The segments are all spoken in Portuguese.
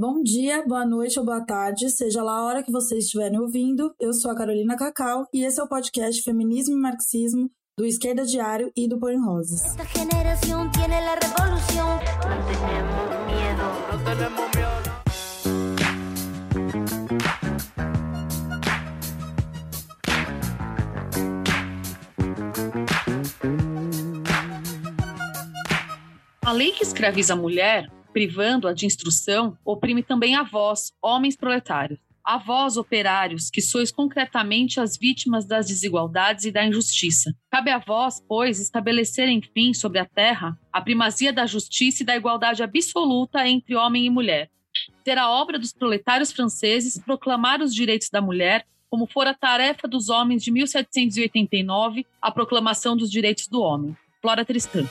Bom dia, boa noite ou boa tarde, seja lá a hora que vocês estiverem ouvindo. Eu sou a Carolina Cacau e esse é o podcast Feminismo e Marxismo do Esquerda Diário e do Põe Rosas. Esta generación tiene la revolución. No tenemos miedo. No tenemos miedo. A lei que escraviza a mulher, privando-a de instrução, oprime também a vós, homens proletários. A vós, operários, que sois concretamente as vítimas das desigualdades e da injustiça. Cabe a vós, pois, estabelecer, enfim, sobre a terra, a primazia da justiça e da igualdade absoluta entre homem e mulher. Ser a obra dos proletários franceses proclamar os direitos da mulher, como fora a tarefa dos homens de 1789, a proclamação dos direitos do homem. Flora Tristã.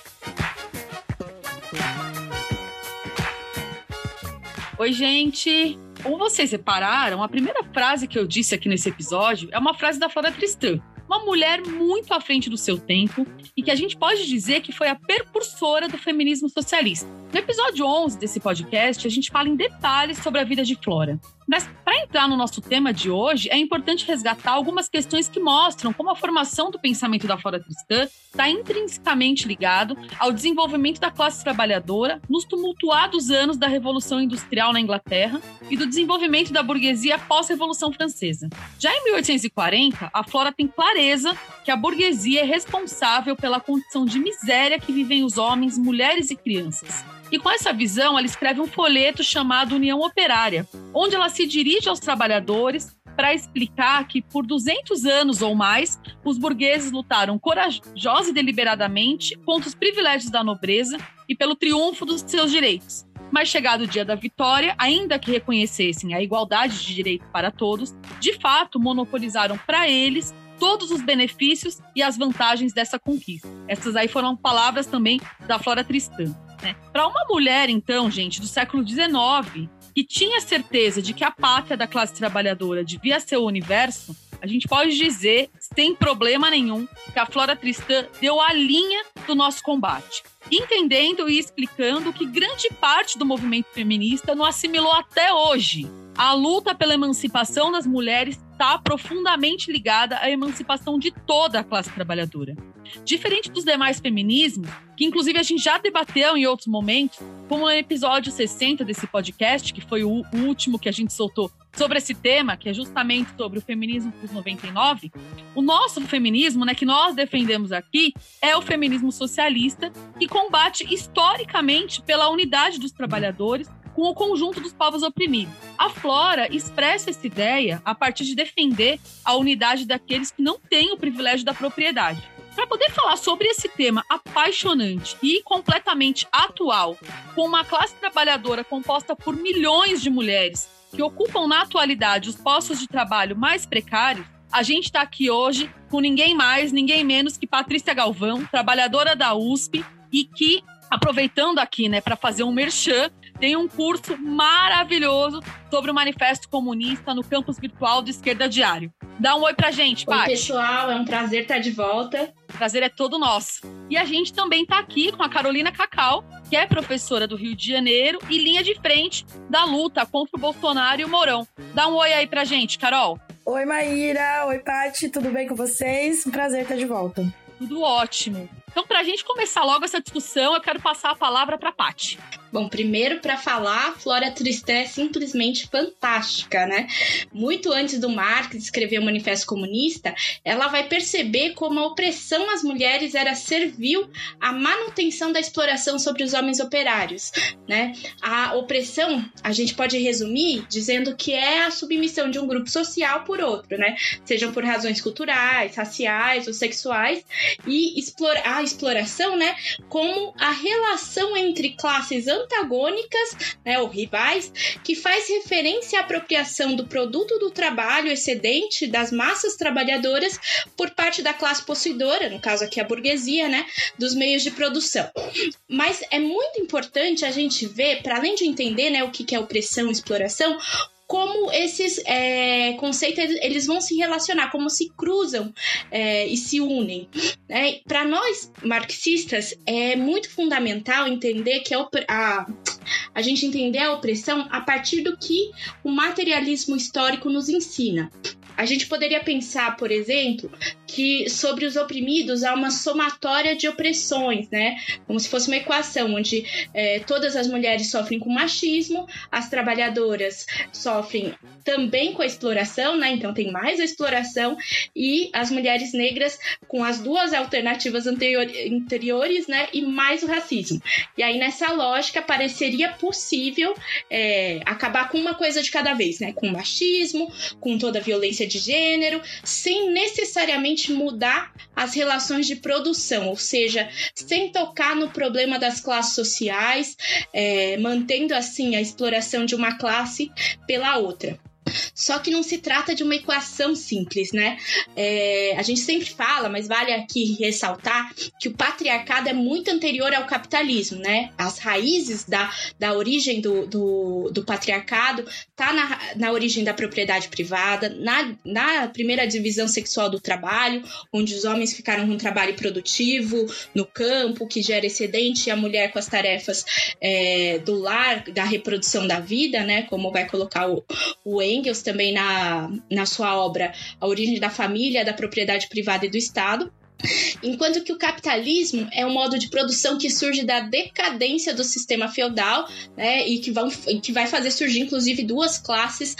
Oi, gente! Como vocês repararam, a primeira frase que eu disse aqui nesse episódio é uma frase da Flora Tristã, uma mulher muito à frente do seu tempo e que a gente pode dizer que foi a precursora do feminismo socialista. No episódio 11 desse podcast, a gente fala em detalhes sobre a vida de Flora. Mas para entrar no nosso tema de hoje, é importante resgatar algumas questões que mostram como a formação do pensamento da Flora Tristã está intrinsecamente ligado ao desenvolvimento da classe trabalhadora nos tumultuados anos da Revolução Industrial na Inglaterra e do desenvolvimento da burguesia pós-Revolução Francesa. Já em 1840, a Flora tem clareza que a burguesia é responsável pela condição de miséria que vivem os homens, mulheres e crianças. E com essa visão, ela escreve um folheto chamado União Operária, onde ela se dirige aos trabalhadores para explicar que, por 200 anos ou mais, os burgueses lutaram corajosa e deliberadamente contra os privilégios da nobreza e pelo triunfo dos seus direitos. Mas chegado o dia da vitória, ainda que reconhecessem a igualdade de direito para todos, de fato monopolizaram para eles todos os benefícios e as vantagens dessa conquista. Essas aí foram palavras também da Flora Tristã. Para uma mulher, então, gente, do século XIX, que tinha certeza de que a pátria da classe trabalhadora devia ser o universo, a gente pode dizer, sem problema nenhum, que a Flora Tristã deu a linha do nosso combate, entendendo e explicando que grande parte do movimento feminista não assimilou até hoje. A luta pela emancipação das mulheres está profundamente ligada à emancipação de toda a classe trabalhadora. Diferente dos demais feminismos, que inclusive a gente já debateu em outros momentos, como no episódio 60 desse podcast, que foi o último que a gente soltou sobre esse tema, que é justamente sobre o feminismo dos 99, o nosso feminismo, que nós defendemos aqui, é o feminismo socialista, que combate historicamente pela unidade dos trabalhadores com o conjunto dos povos oprimidos. A Flora expressa essa ideia a partir de defender a unidade daqueles que não têm o privilégio da propriedade. Para poder falar sobre esse tema apaixonante e completamente atual, com uma classe trabalhadora composta por milhões de mulheres que ocupam na atualidade os postos de trabalho mais precários, a gente está aqui hoje com ninguém mais, ninguém menos que Patrícia Galvão, trabalhadora da USP e que, aproveitando aqui, para fazer um merchan, tem um curso maravilhoso sobre o Manifesto Comunista no campus virtual do Esquerda Diário. Dá um oi pra gente, Paty. Oi, pessoal, é um prazer estar de volta. O prazer é todo nosso. E a gente também tá aqui com a Carolina Cacau, que é professora do Rio de Janeiro e linha de frente da luta contra o Bolsonaro e o Mourão. Dá um oi aí pra gente, Carol. Oi, Maíra. Oi, Paty. Tudo bem com vocês? Um prazer estar de volta. Tudo ótimo. Então, para a gente começar logo essa discussão, eu quero passar a palavra para a Paty. Bom, primeiro para falar, Flora Tristã é simplesmente fantástica, né? Muito antes do Marx escrever o Manifesto Comunista, ela vai perceber como a opressão às mulheres era servil à manutenção da exploração sobre os homens operários, né? A opressão, a gente pode resumir dizendo que é a submissão de um grupo social por outro, né? Sejam por razões culturais, raciais ou sexuais, e a exploração, né, como a relação entre classes antagônicas, né, ou rivais, que faz referência à apropriação do produto do trabalho excedente das massas trabalhadoras por parte da classe possuidora, no caso aqui a burguesia, né, dos meios de produção. Mas é muito importante a gente ver, para além de entender, né, o que é opressão e exploração, como esses conceitos eles vão se relacionar, como se cruzam e se unem, né? Para nós marxistas é muito fundamental entender que a gente entender a opressão a partir do que o materialismo histórico nos ensina. A gente poderia pensar, por exemplo, que sobre os oprimidos há uma somatória de opressões, né? Como se fosse uma equação onde todas as mulheres sofrem com machismo, as trabalhadoras sofrem também com a exploração, né? Então tem mais a exploração, e as mulheres negras com as duas alternativas anteriores, né? E mais o racismo. E aí nessa lógica pareceria possível acabar com uma coisa de cada vez, né? Com o machismo, com toda a violência de gênero, sem necessariamente mudar as relações de produção, ou seja, sem tocar no problema das classes sociais, mantendo assim a exploração de uma classe pela outra. Só que não se trata de uma equação simples, né? A gente sempre fala, mas vale aqui ressaltar que o patriarcado é muito anterior ao capitalismo, né? As raízes da origem do patriarcado tá na origem da propriedade privada, na primeira divisão sexual do trabalho, onde os homens ficaram com um trabalho produtivo no campo, que gera excedente, e a mulher com as tarefas do lar, da reprodução da vida, né? Como vai colocar o Engels também na sua obra A Origem da Família, da Propriedade Privada e do Estado. Enquanto que o capitalismo é um modo de produção que surge da decadência do sistema feudal, né, e que vai fazer surgir, inclusive, duas classes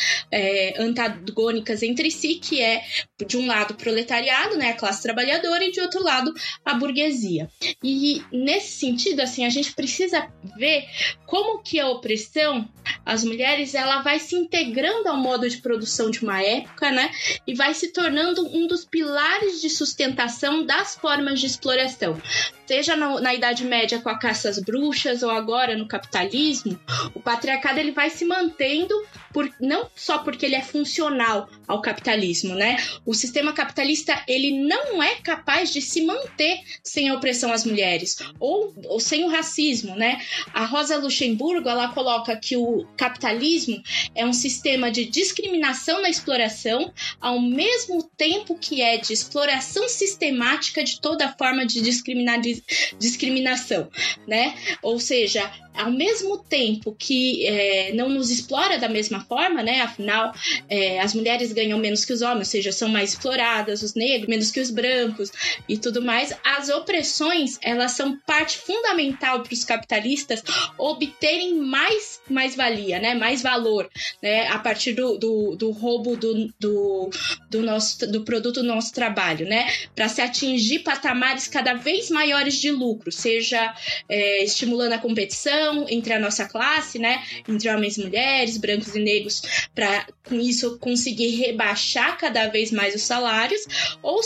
antagônicas entre si, que é, de um lado, o proletariado, né, a classe trabalhadora, e de outro lado, a burguesia. E, nesse sentido, assim, a gente precisa ver como que a opressão, as mulheres, ela vai se integrando ao modo de produção de uma época, né, e vai se tornando um dos pilares de sustentação das formas de exploração. Seja na Idade Média com a caça às bruxas ou agora no capitalismo, o patriarcado ele vai se mantendo não só porque ele é funcional ao capitalismo, né? O sistema capitalista ele não é capaz de se manter sem a opressão às mulheres ou sem o racismo, né? A Rosa Luxemburgo ela coloca que o capitalismo é um sistema de discriminação na exploração, ao mesmo tempo que é de exploração sistemática de toda forma de discriminação, né? Ou seja, ao mesmo tempo que não nos explora da mesma forma, né? Afinal, as mulheres ganham menos que os homens, ou seja, são mais exploradas, os negros menos que os brancos e tudo mais. As opressões, elas são parte fundamental para os capitalistas obterem mais-valia, né? Mais valor, né? A partir do roubo do produto do nosso trabalho, né? Para se atingir patamares cada vez maiores de lucro, seja estimulando a competição entre a nossa classe, né, entre homens e mulheres, brancos e negros, para com isso conseguir rebaixar cada vez mais os salários, ou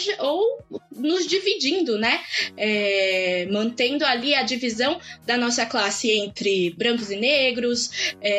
nos dividindo, né, mantendo ali a divisão da nossa classe entre brancos e negros,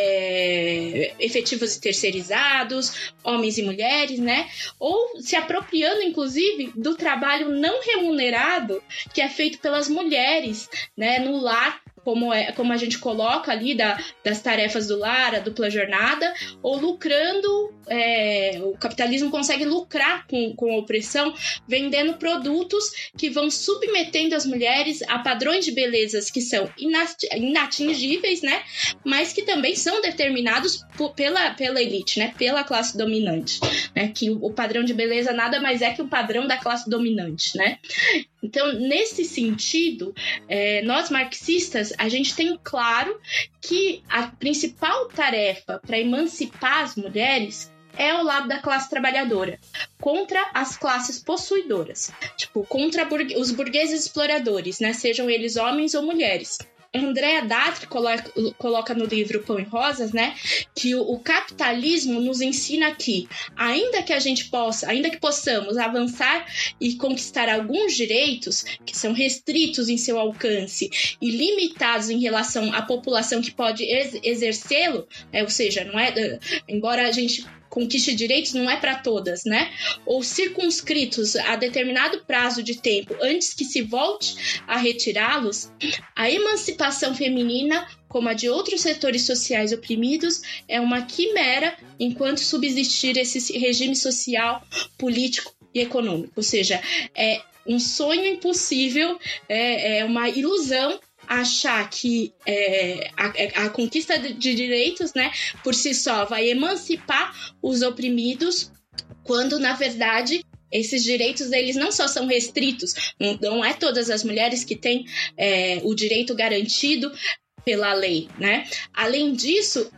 efetivos e terceirizados, homens e mulheres, né, ou se apropriando, inclusive, do trabalho não remunerado que é feito pelas mulheres, né, no lar, como a gente coloca ali das tarefas do lar, a dupla jornada, ou lucrando, o capitalismo consegue lucrar com a opressão, vendendo produtos que vão submetendo as mulheres a padrões de belezas que são inatingíveis, né, mas que também são determinados pela elite, né, pela classe dominante, né, que o padrão de beleza nada mais é que o padrão da classe dominante, né. Então, nesse sentido, nós marxistas, a gente tem claro que a principal tarefa para emancipar as mulheres é ao lado da classe trabalhadora, contra as classes possuidoras, contra os burgueses exploradores, né, sejam eles homens ou mulheres. Andrea Datri coloca no livro Pão e Rosas, né, que o capitalismo nos ensina que, ainda que possamos avançar e conquistar alguns direitos que são restritos em seu alcance e limitados em relação à população que pode exercê-lo, ou seja, embora a gente conquista de direitos não é para todas, né? Ou circunscritos a determinado prazo de tempo antes que se volte a retirá-los, a emancipação feminina, como a de outros setores sociais oprimidos, é uma quimera enquanto subsistir esse regime social, político e econômico. Ou seja, é um sonho impossível, é uma ilusão achar que a conquista de direitos, né, por si só vai emancipar os oprimidos, quando, na verdade, esses direitos, eles não só são restritos, não é todas as mulheres que têm o direito garantido pela lei, né? Além disso,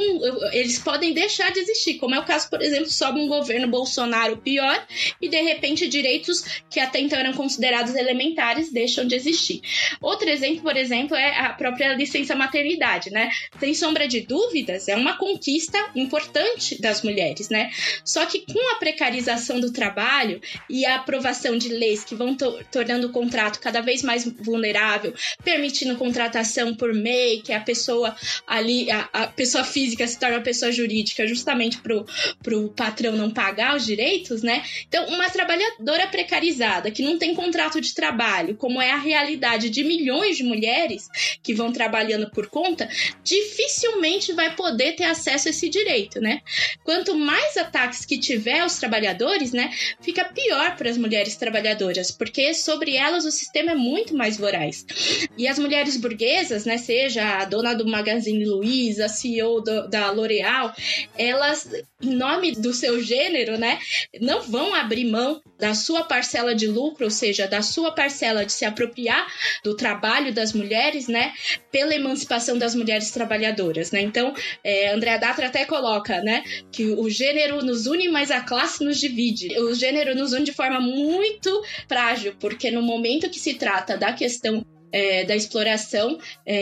eles podem deixar de existir, como é o caso, por exemplo, sobe um governo Bolsonaro pior e, de repente, direitos que até então eram considerados elementares deixam de existir. Outro exemplo, por exemplo, é a própria licença maternidade, né? Sem sombra de dúvidas, é uma conquista importante das mulheres, né? Só que com a precarização do trabalho e a aprovação de leis que vão tornando o contrato cada vez mais vulnerável, permitindo contratação por MEI, que é a pessoa ali, a pessoa física se torna uma pessoa jurídica justamente pro patrão não pagar os direitos, né? Então, uma trabalhadora precarizada que não tem contrato de trabalho, como é a realidade de milhões de mulheres que vão trabalhando por conta, dificilmente vai poder ter acesso a esse direito, né? Quanto mais ataques que tiver aos trabalhadores, né, fica pior para as mulheres trabalhadoras, porque sobre elas o sistema é muito mais voraz. E as mulheres burguesas, né, seja a dona do Magazine Luiza, a CEO da L'Oréal, elas, em nome do seu gênero, né, não vão abrir mão da sua parcela de lucro, ou seja, da sua parcela de se apropriar do trabalho das mulheres, né, pela emancipação das mulheres trabalhadoras, né? Então, Andréa D'Atra até coloca, né, que o gênero nos une, mas a classe nos divide. O gênero nos une de forma muito frágil, porque no momento que se trata da questão da exploração,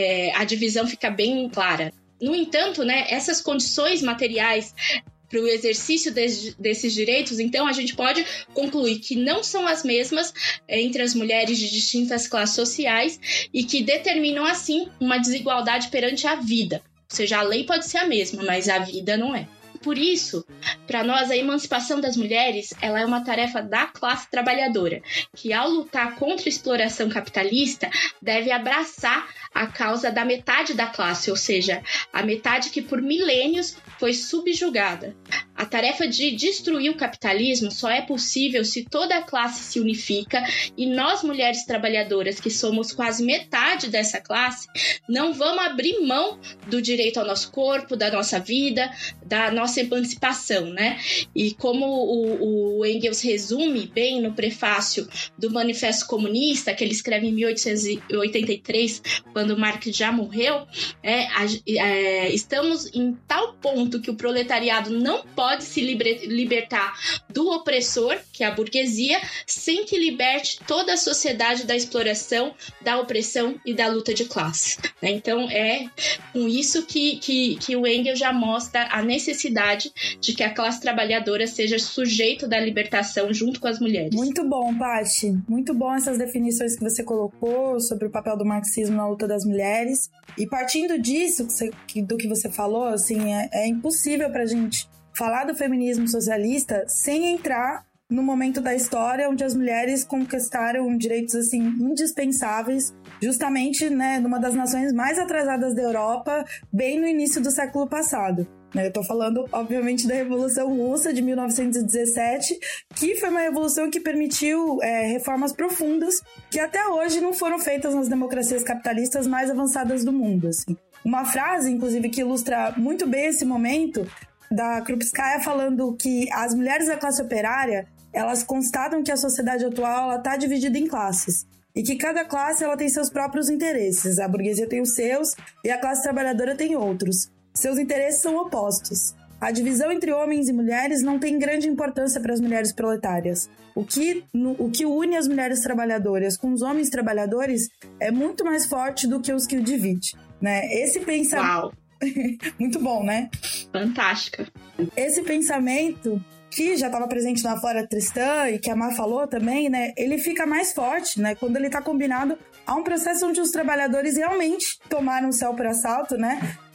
a divisão fica bem clara. No entanto, né, essas condições materiais para o exercício desses direitos, então a gente pode concluir que não são as mesmas entre as mulheres de distintas classes sociais e que determinam, assim, uma desigualdade perante a vida. Ou seja, a lei pode ser a mesma, mas a vida não é. Por isso, para nós, a emancipação das mulheres ela é uma tarefa da classe trabalhadora, que ao lutar contra a exploração capitalista, deve abraçar a causa da metade da classe, ou seja, a metade que por milênios foi subjugada. A tarefa de destruir o capitalismo só é possível se toda a classe se unifica e nós, mulheres trabalhadoras, que somos quase metade dessa classe, não vamos abrir mão do direito ao nosso corpo, da nossa vida, da nossa emancipação, né? E como o Engels resume bem no prefácio do Manifesto Comunista, que ele escreve em 1883, quando Marx já morreu, estamos em tal ponto que o proletariado não pode se libertar do opressor, que é a burguesia, sem que liberte toda a sociedade da exploração, da opressão e da luta de classe. Então, é com isso que o Engels já mostra a necessidade de que a classe trabalhadora seja sujeito da libertação junto com as mulheres. Muito bom, Paty. Muito bom essas definições que você colocou sobre o papel do marxismo na luta das mulheres. E partindo disso, do que você falou, assim, é impossível pra gente falar do feminismo socialista sem entrar no momento da história onde as mulheres conquistaram direitos assim indispensáveis, justamente, né, numa das nações mais atrasadas da Europa, bem no início do século passado. Eu estou falando, obviamente, da Revolução Russa de 1917, que foi uma revolução que permitiu reformas profundas que até hoje não foram feitas nas democracias capitalistas mais avançadas do mundo. Assim. Uma frase, inclusive, que ilustra muito bem esse momento, da Krupskaya, falando que as mulheres da classe operária, elas constatam que a sociedade atual está dividida em classes. E que cada classe ela tem seus próprios interesses. A burguesia tem os seus e a classe trabalhadora tem outros. Seus interesses são opostos. A divisão entre homens e mulheres não tem grande importância para as mulheres proletárias. O que une as mulheres trabalhadoras com os homens trabalhadores é muito mais forte do que os que o divide. Né? Esse pensamento... Uau! Muito bom, né? Fantástica. Esse pensamento, que já estava presente na Flora Tristã e que a Má falou também, né? Ele fica mais forte, né? Quando ele está combinado a um processo onde os trabalhadores realmente tomaram o céu por assalto, né?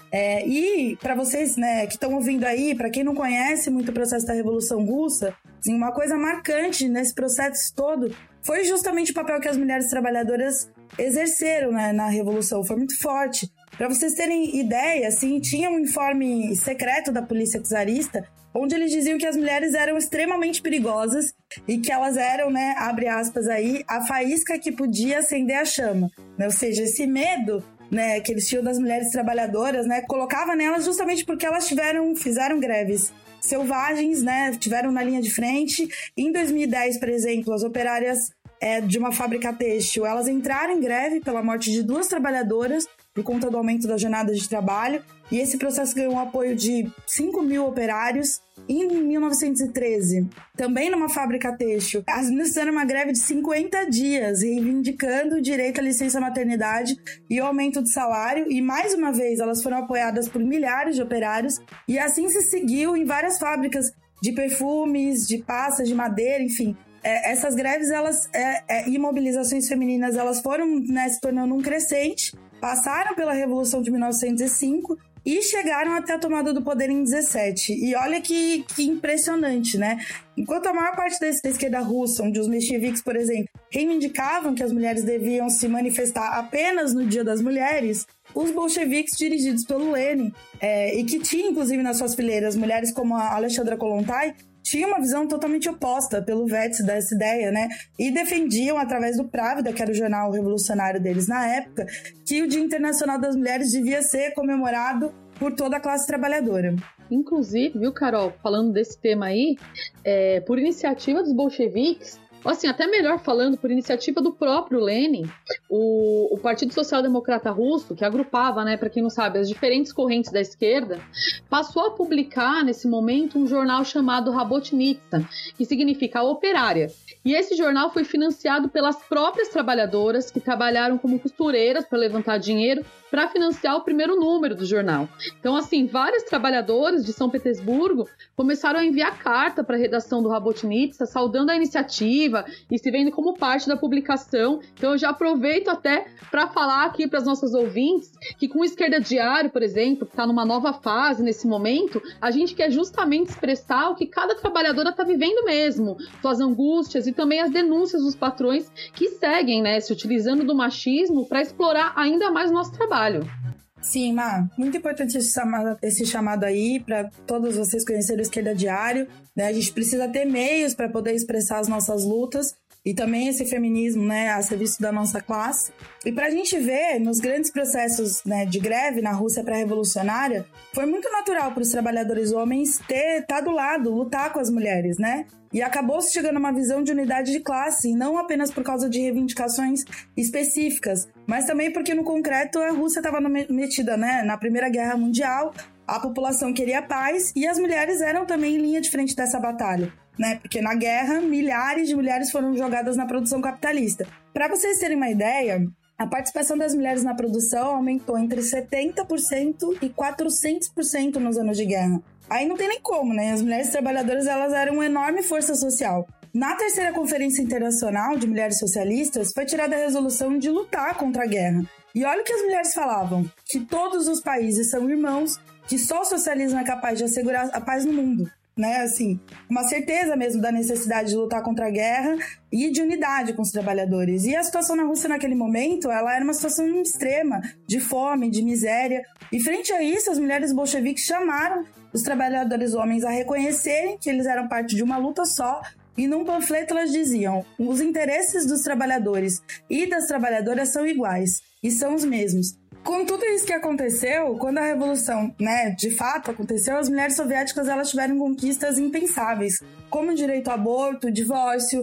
E para vocês, né, que estão ouvindo aí, para quem não conhece muito o processo da Revolução Russa, assim, uma coisa marcante nesse processo todo foi justamente o papel que as mulheres trabalhadoras exerceram, né, na Revolução. Foi muito forte. Para vocês terem ideia, assim, tinha um informe secreto da polícia czarista, onde eles diziam que as mulheres eram extremamente perigosas e que elas eram, né, abre aspas aí, a faísca que podia acender a chama. Né? Ou seja, esse medo, né, que eles tinham das mulheres trabalhadoras, né, colocava nelas justamente porque elas fizeram greves selvagens, né, tiveram na linha de frente. Em 2010, por exemplo, as operárias de uma fábrica têxtil, elas entraram em greve pela morte de 2 trabalhadoras por conta do aumento da jornada de trabalho, e esse processo ganhou o apoio de 5 mil operários. Em 1913, também numa fábrica têxtil, as meninas fizeram uma greve de 50 dias, reivindicando o direito à licença maternidade e o aumento do salário, e mais uma vez elas foram apoiadas por milhares de operários, e assim se seguiu em várias fábricas de perfumes, de pastas, de madeira, enfim. Essas greves e mobilizações femininas, elas foram, né, se tornando um crescente, passaram pela Revolução de 1905 e chegaram até a tomada do poder em 17. E olha que impressionante, né? Enquanto a maior parte da esquerda russa, onde os mencheviques, por exemplo, reivindicavam que as mulheres deviam se manifestar apenas no Dia das Mulheres, os bolcheviques, dirigidos pelo Lenin, e que tinha, inclusive, nas suas fileiras mulheres como a Alexandra Kollontai, tinha uma visão totalmente oposta pelo Vets dessa ideia, né? E defendiam, através do Pravda, que era o jornal revolucionário deles na época, que o Dia Internacional das Mulheres devia ser comemorado por toda a classe trabalhadora. Inclusive, viu, Carol, falando desse tema aí, por iniciativa dos bolcheviques, assim, até melhor falando, por iniciativa do próprio Lenin, o Partido Social Democrata Russo, que agrupava, né, para quem não sabe, as diferentes correntes da esquerda, passou a publicar, nesse momento, um jornal chamado Rabotnitsa, que significa operária. E esse jornal foi financiado pelas próprias trabalhadoras, que trabalharam como costureiras para levantar dinheiro para financiar o primeiro número do jornal. Então, assim, vários trabalhadores de São Petersburgo começaram a enviar carta para a redação do Rabotnitsa, saudando a iniciativa e se vendo como parte da publicação. Então, eu já aproveito até para falar aqui para as nossas ouvintes que com o Esquerda Diário, por exemplo, que está numa nova fase nesse momento, a gente quer justamente expressar o que cada trabalhadora está vivendo mesmo, suas angústias e também as denúncias dos patrões que seguem, né, se utilizando do machismo para explorar ainda mais o nosso trabalho. Sim, Má, muito importante esse chamado aí para todos vocês conhecerem o Esquerda Diário, né? A gente precisa ter meios para poder expressar as nossas lutas e também esse feminismo, né, a serviço da nossa classe. E para a gente ver, nos grandes processos, né, de greve na Rússia pré-revolucionária, foi muito natural para os trabalhadores homens estar do lado, lutar com as mulheres, né? E acabou se chegando a uma visão de unidade de classe, e não apenas por causa de reivindicações específicas, mas também porque no concreto a Rússia estava metida, né, na Primeira Guerra Mundial, a população queria paz e as mulheres eram também em linha de frente dessa batalha, né? Porque na guerra milhares de mulheres foram jogadas na produção capitalista. Para vocês terem uma ideia, a participação das mulheres na produção aumentou entre 70% e 400% nos anos de guerra. Aí não tem nem como, né? As mulheres trabalhadoras, elas eram uma enorme força social. Na terceira Conferência Internacional de Mulheres Socialistas, foi tirada a resolução de lutar contra a guerra. E olha o que as mulheres falavam, que todos os países são irmãos, que só o socialismo é capaz de assegurar a paz no mundo. Né, assim, uma certeza mesmo da necessidade de lutar contra a guerra e de unidade com os trabalhadores. E a situação na Rússia naquele momento, ela era uma situação extrema, de fome, de miséria. E frente a isso, as mulheres bolcheviques chamaram os trabalhadores homens a reconhecerem que eles eram parte de uma luta só. E num panfleto elas diziam: os interesses dos trabalhadores e das trabalhadoras são iguais e são os mesmos. Com tudo isso que aconteceu, quando a Revolução, né, de fato aconteceu, as mulheres soviéticas, elas tiveram conquistas impensáveis, como o direito ao aborto, o divórcio,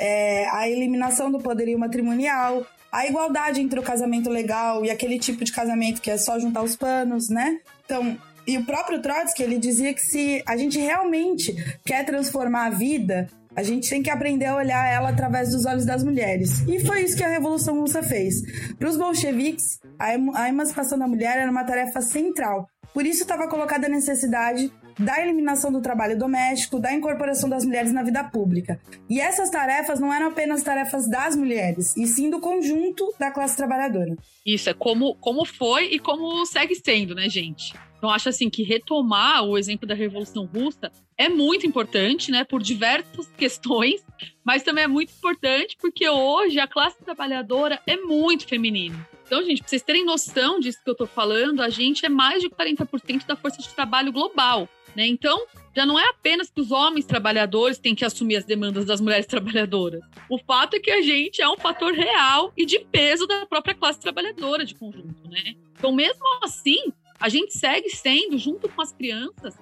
a eliminação do poderio matrimonial, a igualdade entre o casamento legal e aquele tipo de casamento que é só juntar os panos, né? Então, e o próprio Trotsky, ele dizia que se a gente realmente quer transformar a vida, a gente tem que aprender a olhar ela através dos olhos das mulheres. E foi isso que a Revolução Russa fez. Para os bolcheviques, a emancipação da mulher era uma tarefa central. Por isso estava colocada a necessidade da eliminação do trabalho doméstico, da incorporação das mulheres na vida pública. E essas tarefas não eram apenas tarefas das mulheres, e sim do conjunto da classe trabalhadora. Isso, é como foi e como segue sendo, né, gente? Então, acho assim que retomar o exemplo da Revolução Russa é muito importante, né, por diversas questões, mas também é muito importante porque hoje a classe trabalhadora é muito feminina. Então, gente, pra vocês terem noção disso que eu tô falando, a gente é mais de 40% da força de trabalho global, né? Então, já não é apenas que os homens trabalhadores têm que assumir as demandas das mulheres trabalhadoras. O fato é que a gente é um fator real e de peso da própria classe trabalhadora de conjunto, né? Então, mesmo assim, a gente segue sendo, junto com as crianças,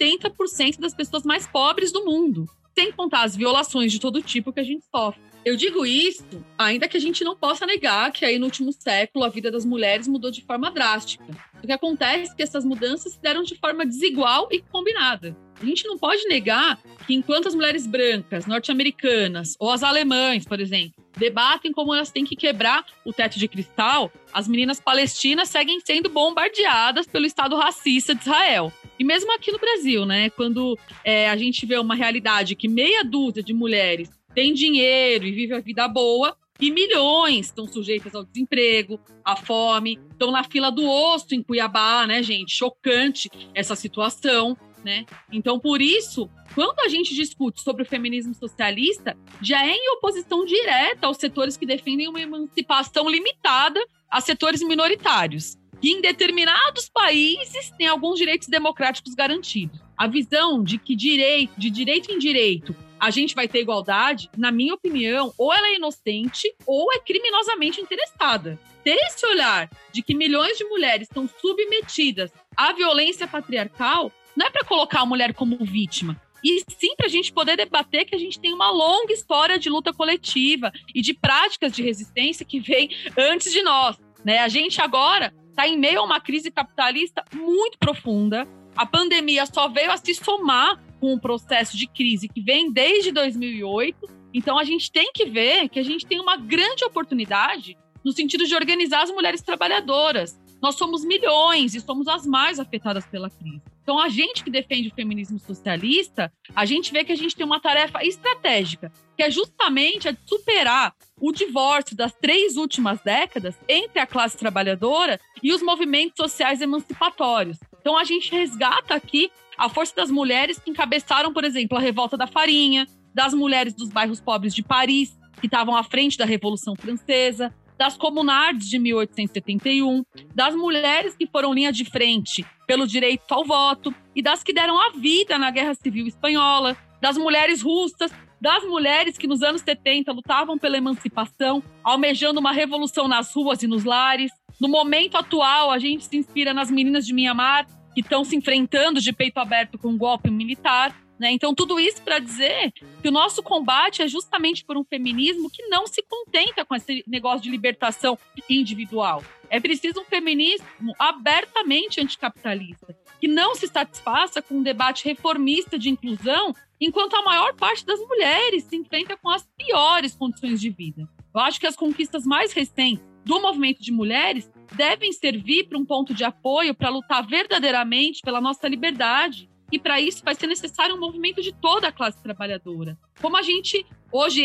70% das pessoas mais pobres do mundo, sem contar as violações de todo tipo que a gente sofre. Eu digo isso, ainda que a gente não possa negar que aí no último século a vida das mulheres mudou de forma drástica. O que acontece é que essas mudanças se deram de forma desigual e combinada. A gente não pode negar que enquanto as mulheres brancas, norte-americanas ou as alemãs, por exemplo, debatem como elas têm que quebrar o teto de cristal, as meninas palestinas seguem sendo bombardeadas pelo Estado racista de Israel. E mesmo aqui no Brasil, né, quando a gente vê uma realidade que meia dúzia de mulheres tem dinheiro e vive a vida boa, e milhões estão sujeitas ao desemprego, à fome, estão na fila do osso em Cuiabá, né, gente? Chocante essa situação, né? Então, por isso, quando a gente discute sobre o feminismo socialista, já é em oposição direta aos setores que defendem uma emancipação limitada a setores minoritários, que em determinados países têm alguns direitos democráticos garantidos. A visão de que de direito em direito a gente vai ter igualdade, na minha opinião, ou ela é inocente ou é criminosamente interessada. Ter esse olhar de que milhões de mulheres estão submetidas à violência patriarcal não é para colocar a mulher como vítima, e sim para a gente poder debater que a gente tem uma longa história de luta coletiva e de práticas de resistência que vem antes de nós, né? A gente agora está em meio a uma crise capitalista muito profunda. A pandemia só veio a se somar com um processo de crise que vem desde 2008. Então, a gente tem que ver que a gente tem uma grande oportunidade no sentido de organizar as mulheres trabalhadoras. Nós somos milhões e somos as mais afetadas pela crise. Então, a gente que defende o feminismo socialista, a gente vê que a gente tem uma tarefa estratégica, que é justamente a de superar o divórcio das 3 últimas décadas entre a classe trabalhadora e os movimentos sociais emancipatórios. Então, a gente resgata aqui a força das mulheres que encabeçaram, por exemplo, a revolta da farinha, das mulheres dos bairros pobres de Paris, que estavam à frente da Revolução Francesa, das comunardes de 1871, das mulheres que foram linha de frente pelo direito ao voto e das que deram a vida na Guerra Civil Espanhola, das mulheres russas, das mulheres que nos anos 70 lutavam pela emancipação, almejando uma revolução nas ruas e nos lares. No momento atual, a gente se inspira nas meninas de Mianmar, que estão se enfrentando de peito aberto com um golpe militar, né? Então, tudo isso para dizer que o nosso combate é justamente por um feminismo que não se contenta com esse negócio de libertação individual. É preciso um feminismo abertamente anticapitalista, que não se satisfaça com um debate reformista de inclusão, enquanto a maior parte das mulheres se enfrenta com as piores condições de vida. Eu acho que as conquistas mais recentes do movimento de mulheres devem servir para um ponto de apoio para lutar verdadeiramente pela nossa liberdade. E para isso vai ser necessário um movimento de toda a classe trabalhadora. Como a gente hoje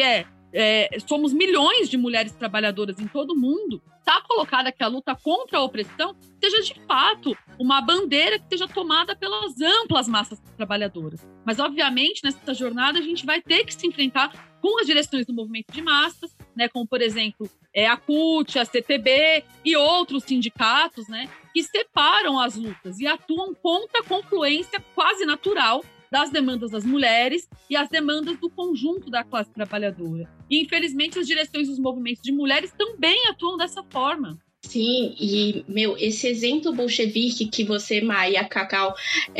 somos milhões de mulheres trabalhadoras em todo o mundo, está colocada que a luta contra a opressão seja de fato uma bandeira que seja tomada pelas amplas massas trabalhadoras. Mas, obviamente, nessa jornada a gente vai ter que se enfrentar com as direções do movimento de massas, né, como, por exemplo, a CUT, a CTB e outros sindicatos, né, que separam as lutas e atuam contra a confluência quase natural das demandas das mulheres e as demandas do conjunto da classe trabalhadora. E, infelizmente, as direções dos movimentos de mulheres também atuam dessa forma. Sim, e, esse exemplo bolchevique que você, Mai e a Cacau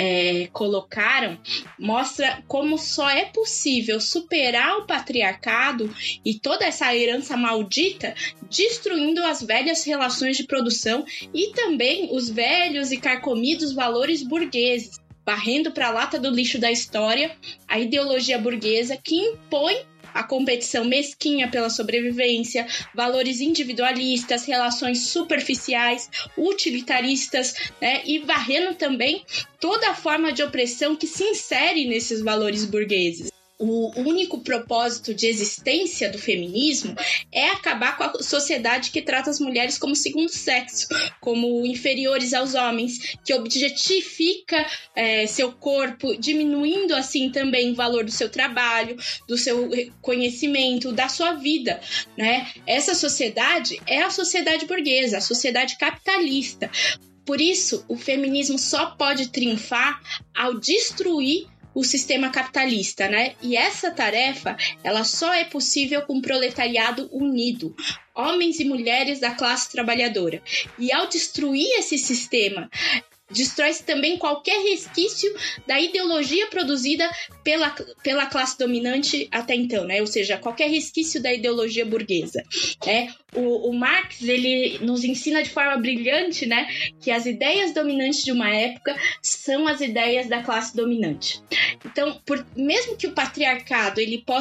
colocaram mostra como só é possível superar o patriarcado e toda essa herança maldita destruindo as velhas relações de produção e também os velhos e carcomidos valores burgueses, varrendo para a lata do lixo da história a ideologia burguesa que impõe a competição mesquinha pela sobrevivência, valores individualistas, relações superficiais, utilitaristas, né? E varrendo também toda a forma de opressão que se insere nesses valores burgueses. O único propósito de existência do feminismo é acabar com a sociedade que trata as mulheres como segundo sexo, como inferiores aos homens, que objetifica seu corpo, diminuindo assim também o valor do seu trabalho, do seu conhecimento, da sua vida, né? Essa sociedade é a sociedade burguesa, a sociedade capitalista. Por isso, o feminismo só pode triunfar ao destruir o sistema capitalista, né? E essa tarefa, ela só é possível com o proletariado unido, homens e mulheres da classe trabalhadora. E ao destruir esse sistema, destrói-se também qualquer resquício da ideologia produzida pela classe dominante até então, né? Ou seja, qualquer resquício da ideologia burguesa. O Marx, ele nos ensina de forma brilhante, né, que as ideias dominantes de uma época são as ideias da classe dominante. Então, mesmo que o patriarcado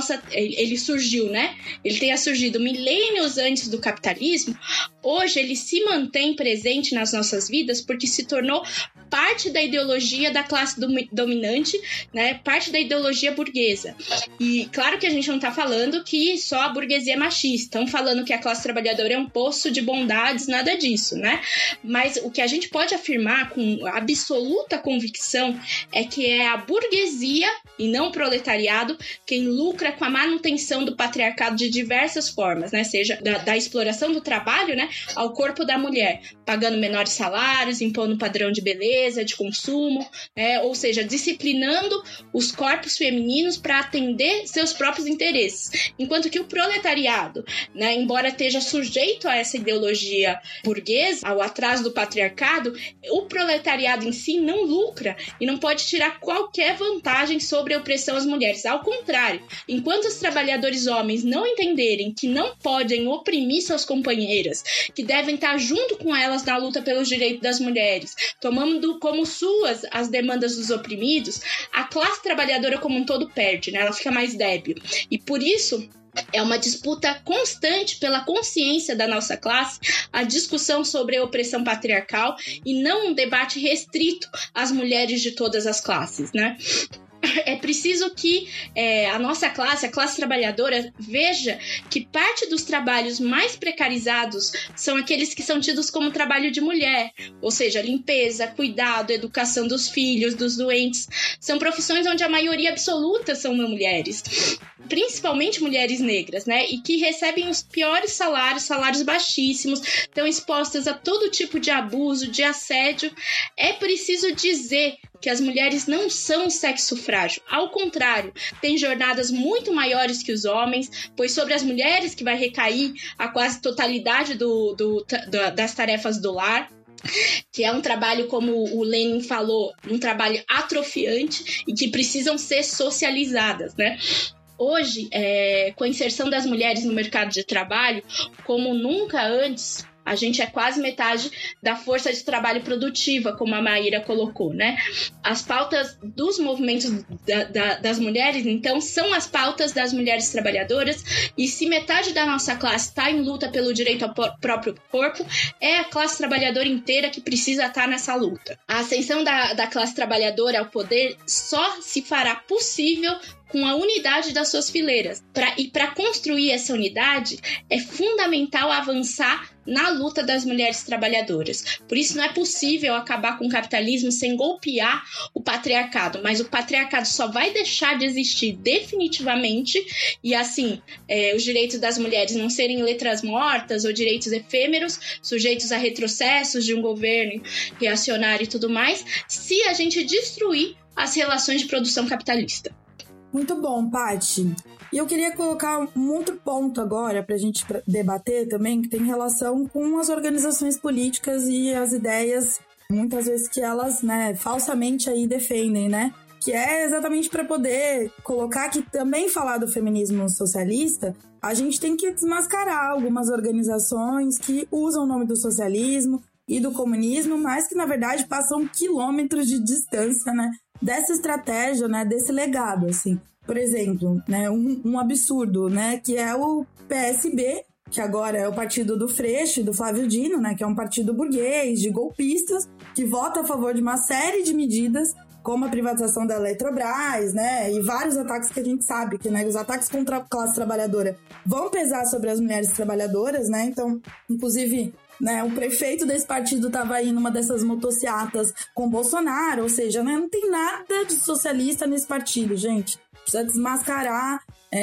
ele surgiu, né? Ele tenha surgido milênios antes do capitalismo, hoje ele se mantém presente nas nossas vidas porque se tornou parte da ideologia da classe dominante, né? Parte da ideologia burguesa. E claro que a gente não está falando que só a burguesia é machista, estão falando que a classe trabalhadora é um poço de bondades, nada disso, né? Mas o que a gente pode afirmar com absoluta convicção é que é a burguesia e não o proletariado quem lucra com a manutenção do patriarcado de diversas formas, né? Seja da exploração do trabalho, né, ao corpo da mulher, pagando menores salários, impondo padrão de beleza, de consumo, ou seja, disciplinando os corpos femininos para atender seus próprios interesses. Enquanto que o proletariado, né, embora esteja sujeito a essa ideologia burguesa, ao atraso do patriarcado, o proletariado em si não lucra e não pode tirar qualquer vantagem sobre a opressão às mulheres. Ao contrário, enquanto os trabalhadores homens não entenderem que não podem oprimir suas companheiras, que devem estar junto com elas na luta pelos direitos das mulheres, tomando como suas as demandas dos oprimidos, a classe trabalhadora como um todo perde, né? Ela fica mais débil. E por isso, é uma disputa constante pela consciência da nossa classe, a discussão sobre a opressão patriarcal e não um debate restrito às mulheres de todas as classes, né? É preciso que a nossa classe, a classe trabalhadora, veja que parte dos trabalhos mais precarizados são aqueles que são tidos como trabalho de mulher, ou seja, limpeza, cuidado, educação dos filhos, dos doentes. São profissões onde a maioria absoluta são mulheres, principalmente mulheres negras, né? E que recebem os piores salários baixíssimos, estão expostas a todo tipo de abuso, de assédio. É preciso dizer que as mulheres não são sexo frágil. Ao contrário, têm jornadas muito maiores que os homens, pois sobre as mulheres que vai recair a quase totalidade das tarefas do lar, que é um trabalho, como o Lenin falou, um trabalho atrofiante e que precisam ser socializadas, né? Hoje, com a inserção das mulheres no mercado de trabalho, como nunca antes, a gente é quase metade da força de trabalho produtiva, como a Maíra colocou, né? As pautas dos movimentos das mulheres, então, são as pautas das mulheres trabalhadoras, e se metade da nossa classe está em luta pelo direito ao próprio corpo, é a classe trabalhadora inteira que precisa estar nessa luta. A ascensão da classe trabalhadora ao poder só se fará possível com a unidade das suas fileiras. E para construir essa unidade, é fundamental avançar na luta das mulheres trabalhadoras. Por isso não é possível acabar com o capitalismo sem golpear o patriarcado, mas o patriarcado só vai deixar de existir definitivamente, e assim, os direitos das mulheres não serem letras mortas ou direitos efêmeros, sujeitos a retrocessos de um governo reacionário e tudo mais, se a gente destruir as relações de produção capitalista. Muito bom, Paty. E eu queria colocar um outro ponto agora pra gente debater também, que tem relação com as organizações políticas e as ideias, muitas vezes que elas, né, falsamente aí defendem, né? Que é exatamente para poder colocar que também falar do feminismo socialista, a gente tem que desmascarar algumas organizações que usam o nome do socialismo e do comunismo, mas que na verdade passam quilômetros de distância, né, dessa estratégia, né, desse legado, assim. Por exemplo, né, um absurdo, né, que é o PSB, que agora é o partido do Freixo e do Flávio Dino, né, que é um partido burguês, de golpistas, que vota a favor de uma série de medidas, como a privatização da Eletrobras, né, e vários ataques que a gente sabe, que, né, os ataques contra a classe trabalhadora vão pesar sobre as mulheres trabalhadoras, né, então, inclusive, né, o prefeito desse partido estava aí numa dessas motocicletas com Bolsonaro, ou seja, né, não tem nada de socialista nesse partido, gente. Precisa desmascarar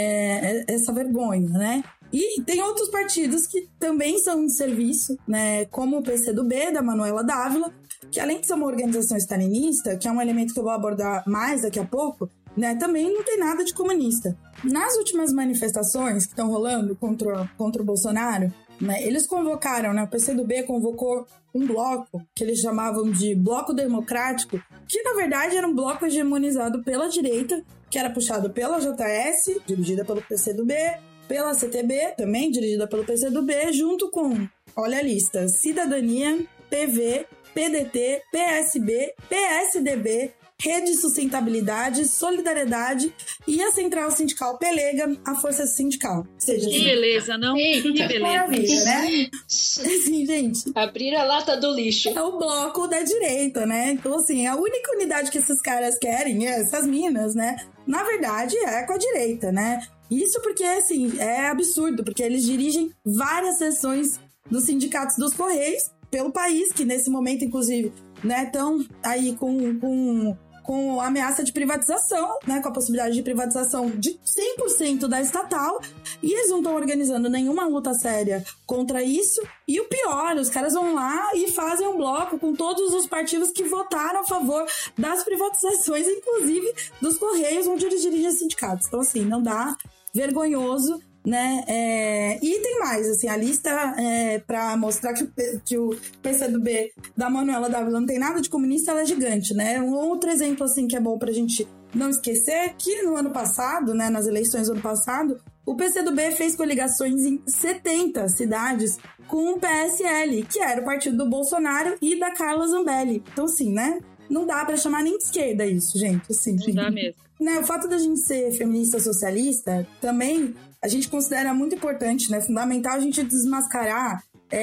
essa vergonha, né? E tem outros partidos que também são de serviço, né? Como o PCdoB, da Manuela Dávila, que além de ser uma organização stalinista, que é um elemento que eu vou abordar mais daqui a pouco, né? Também não tem nada de comunista. Nas últimas manifestações que estão rolando contra o Bolsonaro, né? Eles convocaram, né? O PCdoB convocou um bloco que eles chamavam de Bloco Democrático, que na verdade era um bloco hegemonizado pela direita, que era puxado pela JS, dirigida pelo PCdoB, pela CTB, também dirigida pelo PCdoB, junto com, olha a lista, Cidadania, PV, PDT, PSB, PSDB, Rede Sustentabilidade, Solidariedade e a Central Sindical Pelega, a Força Sindical. Ou seja, que beleza, não? Que beleza. Maravilha, né? Assim, gente. Abrir a lata do lixo. É o bloco da direita, né? Então, assim, a única unidade que esses caras querem, essas minas, né? Na verdade, é com a direita, né? Isso porque, assim, é absurdo, porque eles dirigem várias seções dos sindicatos dos Correios pelo país, que nesse momento, inclusive, né, estão aí com ameaça de privatização, né, com a possibilidade de privatização de 100% da estatal, e eles não estão organizando nenhuma luta séria contra isso, e o pior, os caras vão lá e fazem um bloco com todos os partidos que votaram a favor das privatizações, inclusive dos Correios, onde eles dirigem sindicatos. Então, assim, não dá, vergonhoso, né? E tem mais, assim, a lista para mostrar que o PCdoB da Manuela Dávila não tem nada de comunista, ela é gigante, né? Um outro exemplo, assim, que é bom pra gente não esquecer, que no ano passado, né, nas eleições do ano passado, o PCdoB fez coligações em 70 cidades com o PSL, que era o partido do Bolsonaro e da Carla Zambelli. Então, assim, né? Não dá pra chamar nem de esquerda isso, gente. Assim, não dá mesmo. Né, o fato da gente ser feminista socialista também a gente considera muito importante, né? Fundamental a gente desmascarar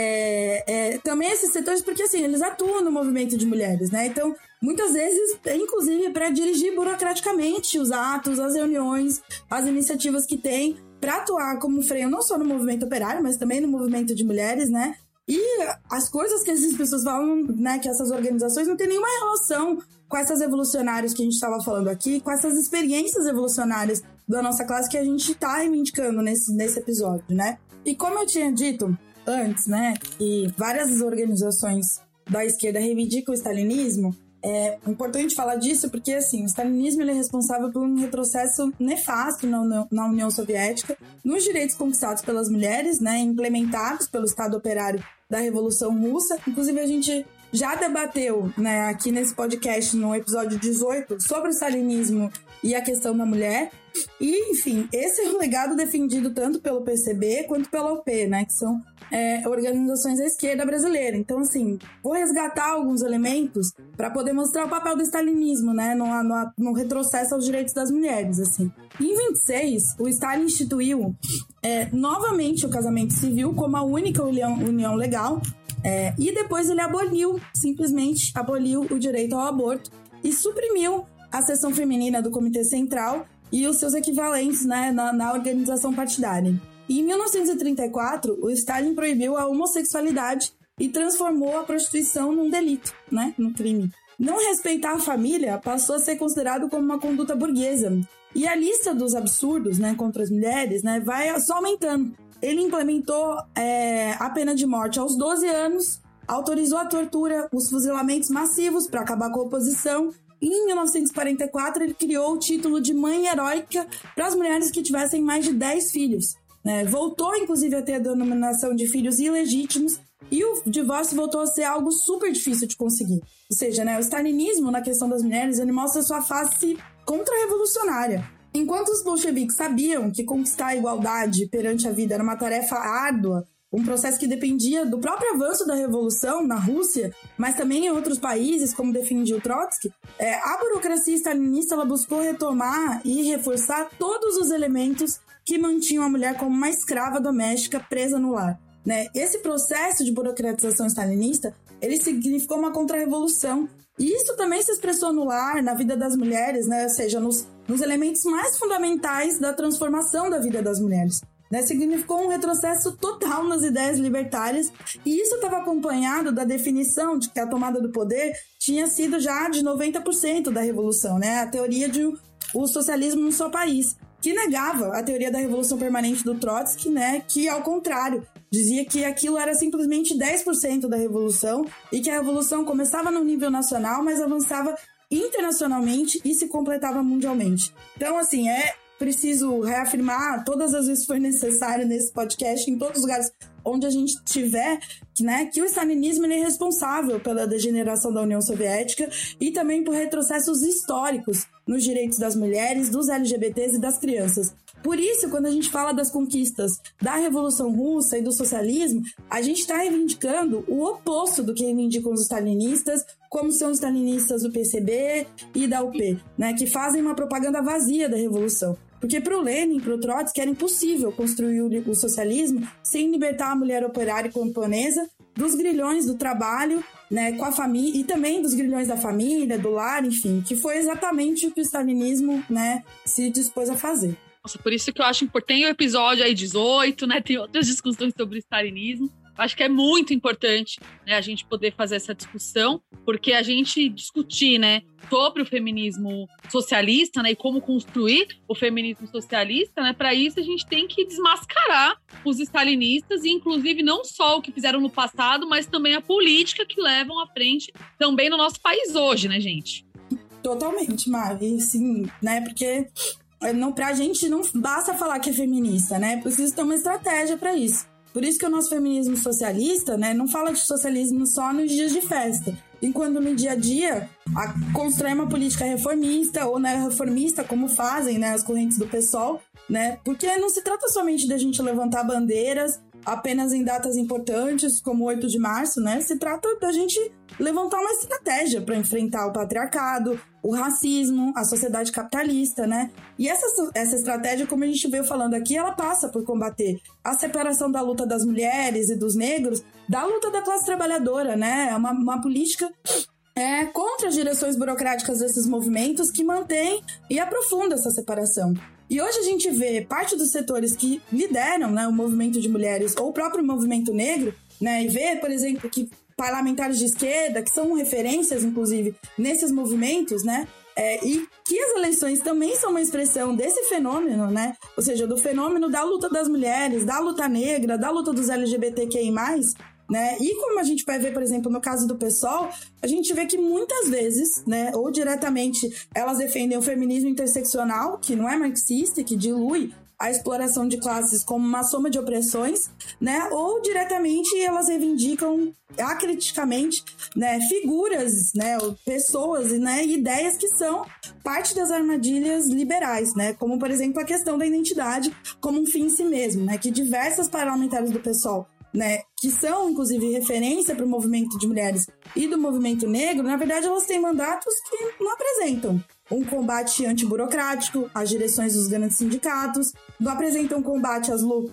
também esses setores, porque assim, eles atuam no movimento de mulheres, né? Então, muitas vezes, inclusive, para dirigir burocraticamente os atos, as reuniões, as iniciativas que tem, para atuar como freio não só no movimento operário, mas também no movimento de mulheres, né? E as coisas que essas pessoas falam, né, que essas organizações não têm nenhuma relação com essas revolucionárias que a gente estava falando aqui, com essas experiências revolucionárias da nossa classe que a gente está reivindicando nesse episódio, né? E como eu tinha dito antes, né, que várias organizações da esquerda reivindicam o stalinismo, é importante falar disso porque, assim, o stalinismo ele é responsável por um retrocesso nefasto na União Soviética, nos direitos conquistados pelas mulheres, né, implementados pelo Estado Operário da Revolução Russa. Inclusive, a gente já debateu, né, aqui nesse podcast, no episódio 18, sobre o stalinismo e a questão da mulher. E, enfim, esse é um legado defendido tanto pelo PCB quanto pela UP, né, que são organizações da esquerda brasileira. Então, assim, vou resgatar alguns elementos para poder mostrar o papel do stalinismo, né, no retrocesso aos direitos das mulheres, assim. Em 26, o Stalin instituiu novamente o casamento civil como a única união legal, e depois ele simplesmente aboliu o direito ao aborto e suprimiu a seção feminina do Comitê Central e os seus equivalentes, né, na organização partidária. E em 1934, o Stalin proibiu a homossexualidade e transformou a prostituição num delito, né, num crime. Não respeitar a família passou a ser considerado como uma conduta burguesa. E a lista dos absurdos, né, contra as mulheres, né, vai só aumentando. Ele implementou a pena de morte aos 12 anos, autorizou a tortura, os fuzilamentos massivos para acabar com a oposição. E em 1944, ele criou o título de mãe heróica para as mulheres que tivessem mais de 10 filhos. Voltou, inclusive, a ter a denominação de filhos ilegítimos e o divórcio voltou a ser algo super difícil de conseguir. Ou seja, né, o stalinismo, na questão das mulheres, ele mostra sua face contra-revolucionária. Enquanto os bolcheviques sabiam que conquistar a igualdade perante a vida era uma tarefa árdua, um processo que dependia do próprio avanço da revolução na Rússia, mas também em outros países, como defendia o Trotsky, a burocracia stalinista ela buscou retomar e reforçar todos os elementos que mantinham a mulher como uma escrava doméstica presa no lar. Né? Esse processo de burocratização stalinista, ele significou uma contra-revolução. E isso também se expressou no lar, na vida das mulheres, né? Ou seja, nos elementos mais fundamentais da transformação da vida das mulheres. Né? Significou um retrocesso total nas ideias libertárias, e isso estava acompanhado da definição de que a tomada do poder tinha sido já de 90% da revolução, né? A teoria de o socialismo no seu país, que negava a teoria da revolução permanente do Trotsky, né? Que, ao contrário, dizia que aquilo era simplesmente 10% da revolução e que a revolução começava no nível nacional, mas avançava internacionalmente e se completava mundialmente. Então, assim, preciso reafirmar todas as vezes que for necessário nesse podcast, em todos os lugares onde a gente estiver, né, que o stalinismo é responsável pela degeneração da União Soviética e também por retrocessos históricos nos direitos das mulheres, dos LGBTs e das crianças. Por isso, quando a gente fala das conquistas da Revolução Russa e do socialismo, a gente está reivindicando o oposto do que reivindicam os stalinistas, como são os stalinistas do PCB e da UP, né, que fazem uma propaganda vazia da Revolução. Porque para o Lenin, para o Trotsky, era impossível construir o socialismo sem libertar a mulher operária e camponesa dos grilhões do trabalho, né, com a família, e também dos grilhões da família, do lar, enfim, que foi exatamente o que o stalinismo, né, se dispôs a fazer. Nossa, por isso que eu acho importante, tem o episódio aí 18, né, tem outras discussões sobre o stalinismo. Acho que é muito importante, né, a gente poder fazer essa discussão, porque a gente discutir, né, sobre o feminismo socialista, né, e como construir o feminismo socialista, né, para isso a gente tem que desmascarar os stalinistas e, inclusive, não só o que fizeram no passado, mas também a política que levam à frente também no nosso país hoje, né, gente? Totalmente, Mari, sim, né, porque pra gente não basta falar que é feminista, né, precisa ter uma estratégia para isso. Por isso que o nosso feminismo socialista, né, não fala de socialismo só nos dias de festa, enquanto no dia a dia constrói uma política reformista ou reformista, como fazem, né, as correntes do PSOL, né, porque não se trata somente da gente levantar bandeiras apenas em datas importantes, como o 8 de março, né, se trata da gente levantar uma estratégia para enfrentar o patriarcado, o racismo, a sociedade capitalista, né? E essa estratégia, como a gente veio falando aqui, ela passa por combater a separação da luta das mulheres e dos negros da luta da classe trabalhadora, né? É uma política contra as direções burocráticas desses movimentos que mantém e aprofunda essa separação. E hoje a gente vê parte dos setores que lideram, né, o movimento de mulheres ou o próprio movimento negro, né, e vê, por exemplo, que parlamentares de esquerda, que são referências, inclusive, nesses movimentos, né? E que as eleições também são uma expressão desse fenômeno, né? Ou seja, do fenômeno da luta das mulheres, da luta negra, da luta dos LGBTQI+, né? E como a gente vai ver, por exemplo, no caso do PSOL, a gente vê que muitas vezes, né, ou diretamente, elas defendem o feminismo interseccional, que não é marxista, que dilui a exploração de classes como uma soma de opressões, né? Ou diretamente elas reivindicam acriticamente, né, figuras, né, pessoas, né, ideias que são parte das armadilhas liberais, né? Como, por exemplo, a questão da identidade como um fim em si mesmo, né? Que diversas parlamentares do PSOL, né, que são, inclusive, referência para o movimento de mulheres e do movimento negro, na verdade, elas têm mandatos que não apresentam um combate antiburocrático às direções dos grandes sindicatos, não apresentam combate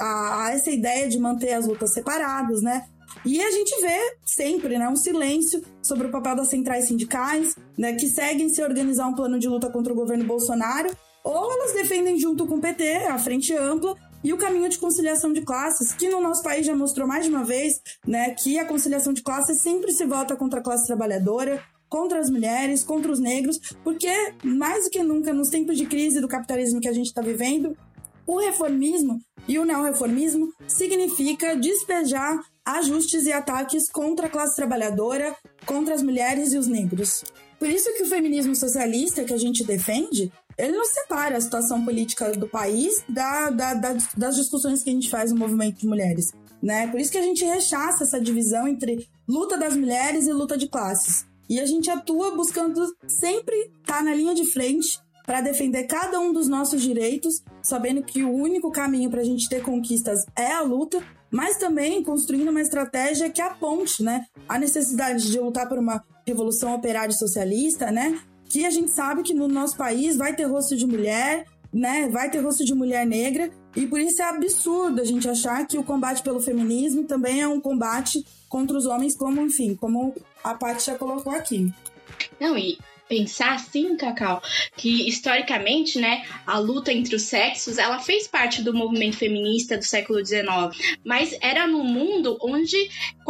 a essa ideia de manter as lutas separadas, né? E a gente vê sempre, né, um silêncio sobre o papel das centrais sindicais, né, que seguem se organizar um plano de luta contra o governo Bolsonaro, ou elas defendem junto com o PT, a Frente Ampla, e o caminho de conciliação de classes, que no nosso país já mostrou mais de uma vez, né, que a conciliação de classes sempre se volta contra a classe trabalhadora, contra as mulheres, contra os negros, porque, mais do que nunca, nos tempos de crise do capitalismo que a gente está vivendo, o reformismo e o neorreformismo significa despejar ajustes e ataques contra a classe trabalhadora, contra as mulheres e os negros. Por isso que o feminismo socialista que a gente defende, ele não separa a situação política do país das discussões que a gente faz no movimento de mulheres, né? Por isso que a gente rechaça essa divisão entre luta das mulheres e luta de classes. E a gente atua buscando sempre estar na linha de frente para defender cada um dos nossos direitos, sabendo que o único caminho para a gente ter conquistas é a luta, mas também construindo uma estratégia que aponte, né, a necessidade de lutar por uma revolução operária e socialista, né, que a gente sabe que no nosso país vai ter rosto de mulher, né, vai ter rosto de mulher negra, e por isso é absurdo a gente achar que o combate pelo feminismo também é um combate contra os homens, como a Paty já colocou aqui. Não, e pensar assim, Cacau, que historicamente, né, a luta entre os sexos, ela fez parte do movimento feminista do século XIX, mas era num mundo onde